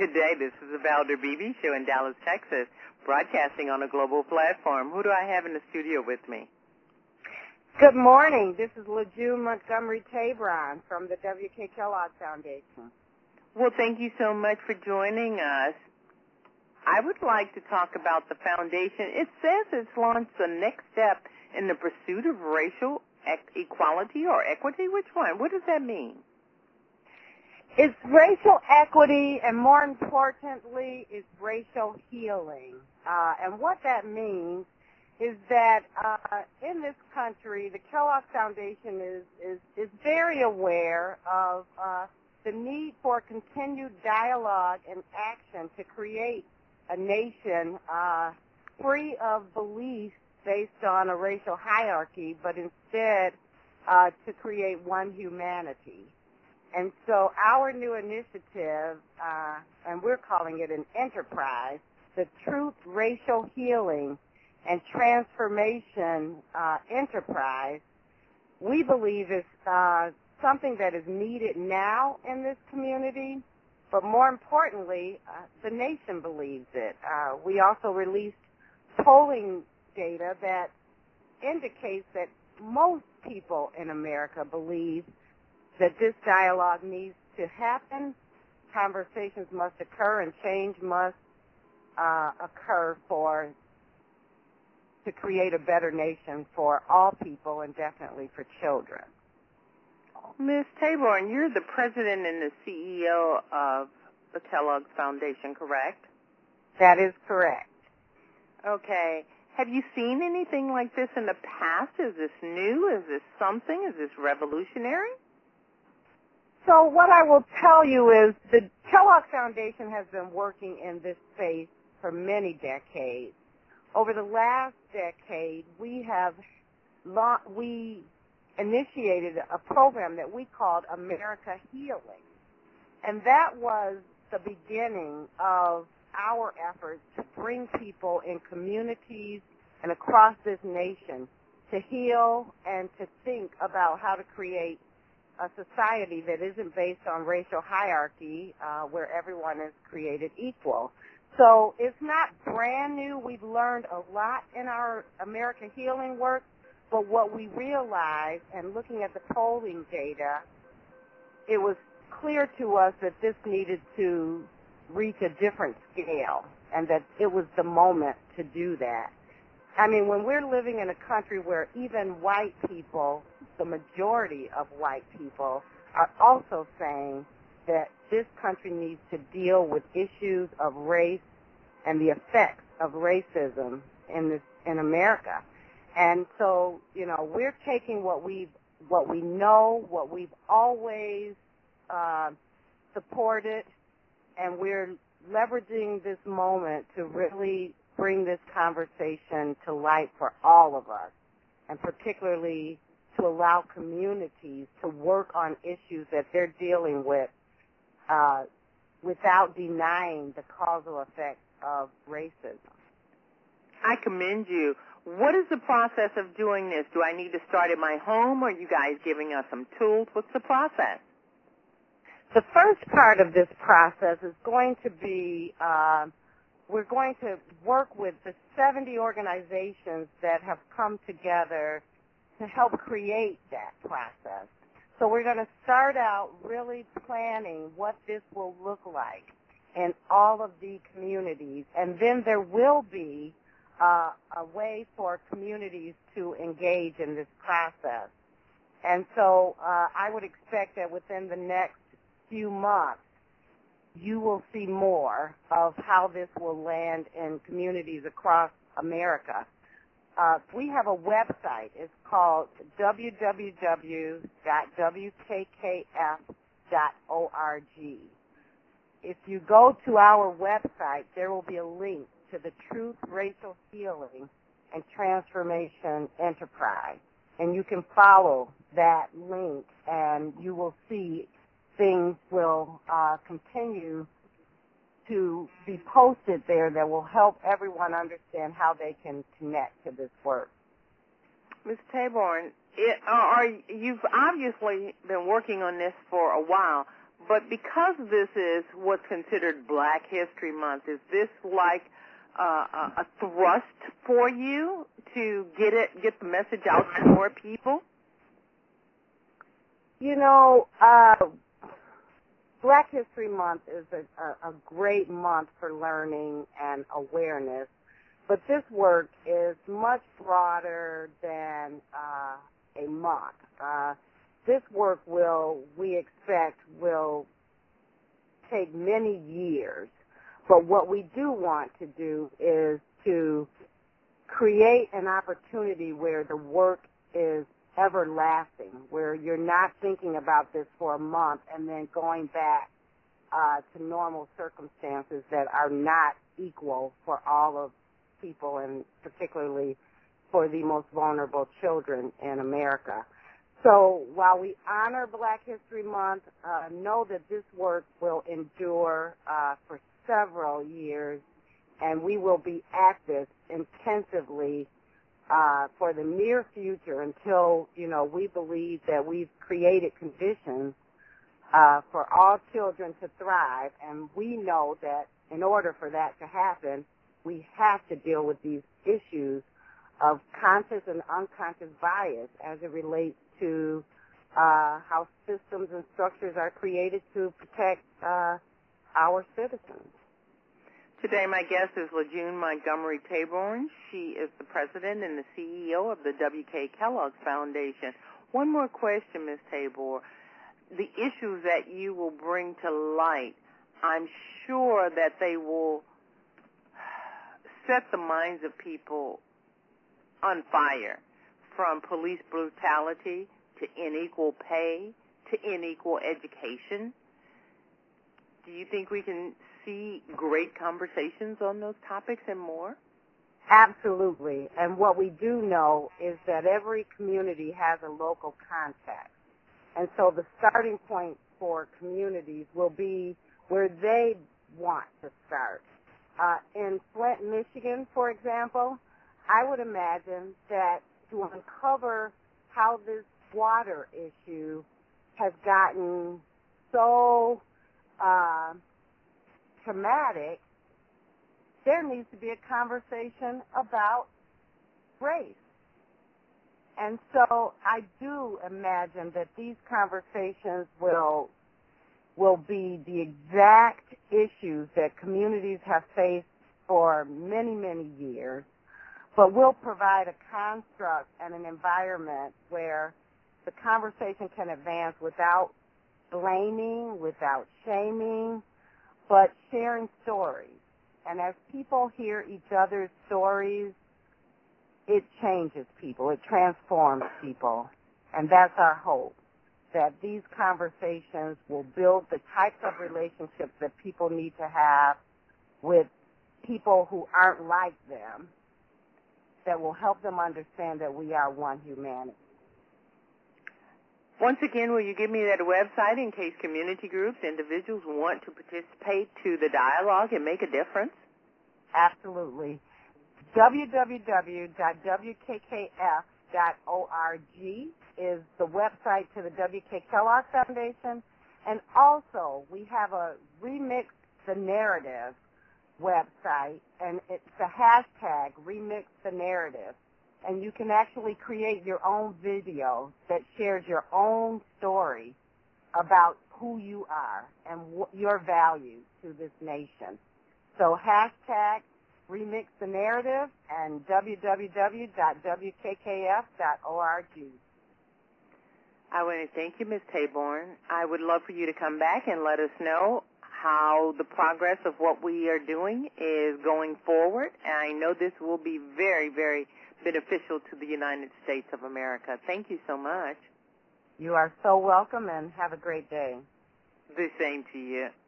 Good day. This is the Valder Beebe Show in Dallas, Texas, broadcasting on a global platform. Who do I have in the studio with me? Good morning. This is LaJune Montgomery Tabron from the W.K. Kellogg Foundation. Well, thank you so much for joining us. I would like to talk about the foundation. It says it's launched the next step in the pursuit of racial equality or equity. Which one? What does that mean? It's racial equity, and more importantly, it's racial healing. And what that means is that in this country, the Kellogg Foundation is very aware of the need for continued dialogue and action to create a nation free of beliefs based on a racial hierarchy, but instead to create one humanity. And so our new initiative, and we're calling it an enterprise, the Truth, Racial Healing, and Transformation Enterprise, we believe is something that is needed now in this community, but more importantly, the nation believes it. We also released polling data that indicates that most people in America believe that this dialogue needs to happen, conversations must occur, and change must occur to create a better nation for all people and definitely for children. Ms. Taborn, you're the president and the CEO of the Kellogg Foundation, correct? That is correct. Okay. Have you seen anything like this in the past? Is this new? Is this something? Is this revolutionary? So what I will tell you is the Kellogg Foundation has been working in this space for many decades. Over the last decade, we initiated a program that we called America Healing. And that was the beginning of our efforts to bring people in communities and across this nation to heal and to think about how to create a society that isn't based on racial hierarchy, where everyone is created equal. So it's not brand new. We've learned a lot in our America Healing work, but what we realized, and looking at the polling data, it was clear to us that this needed to reach a different scale, and that it was the moment to do that. I mean, when we're living in a country where even white people, the majority of white people, are also saying that this country needs to deal with issues of race and the effects of racism in America. And so, you know, we're taking what we know, what we've always supported, and we're leveraging this moment to really bring this conversation to light for all of us, and particularly to allow communities to work on issues that they're dealing with without denying the causal effects of racism. I commend you. What is the process of doing this? Do I need to start at my home, or are you guys giving us some tools? What's the process? The first part of this process is going to be we're going to work with the 70 organizations that have come together to help create that process. So we're going to start out really planning what this will look like in all of the communities, and then there will be a way for communities to engage in this process. And so I would expect that within the next few months, you will see more of how this will land in communities across America. We have a website. It's called www.wkkf.org. If you go to our website, there will be a link to the Truth, Racial Healing, and Transformation Enterprise. And you can follow that link, and you will see things will continue to be posted there that will help everyone understand how they can connect to this work. Ms. Taborn, you've obviously been working on this for a while, But because this is what's considered Black History Month, is this like a thrust for you to get the message out to more people? You know, Black History Month is a great month for learning and awareness, but this work is much broader than a month. This work we expect will take many years, but what we do want to do is to create an opportunity where the work is everlasting, where you're not thinking about this for a month and then going back to normal circumstances that are not equal for all of people, and particularly for the most vulnerable children in America. So while we honor Black History Month, know that this work will endure for several years, and we will be at this intensively for the near future until, we believe that we've created conditions for all children to thrive, and we know that in order for that to happen, we have to deal with these issues of conscious and unconscious bias as it relates to how systems and structures are created to protect our citizens. Today my guest is LaJune Montgomery Taborn. She is the president and the CEO of the W.K. Kellogg Foundation. One more question, Ms. Tabor. The issues that you will bring to light, I'm sure that they will set the minds of people on fire, from police brutality to unequal pay to unequal education. Do you think we can see great conversations on those topics and more? Absolutely. And what we do know is that every community has a local contact. And so the starting point for communities will be where they want to start. In Flint, Michigan, for example, I would imagine that to uncover how this water issue has gotten so traumatic, there needs to be a conversation about race. And so I do imagine that these conversations will be the exact issues that communities have faced for many, many years, but will provide a construct and an environment where the conversation can advance without blaming, without shaming, but sharing stories. And as people hear each other's stories, it changes people, it transforms people. And that's our hope, that these conversations will build the types of relationships that people need to have with people who aren't like them, that will help them understand that we are one humanity. Once again, will you give me that website in case community groups, individuals want to participate to the dialogue and make a difference? Absolutely. www.wkkf.org is the website to the W.K. Kellogg Foundation. And also, we have a Remix the Narrative website, and it's the hashtag Remix the Narrative. And you can actually create your own video that shares your own story about who you are and your value to this nation. So hashtag Remix the Narrative and www.wkkf.org. I want to thank you, Ms. Taborn. I would love for you to come back and let us know how the progress of what we are doing is going forward. And I know this will be very, very beneficial to the United States of America. Thank you so much. You are so welcome, and have a great day. The same to you.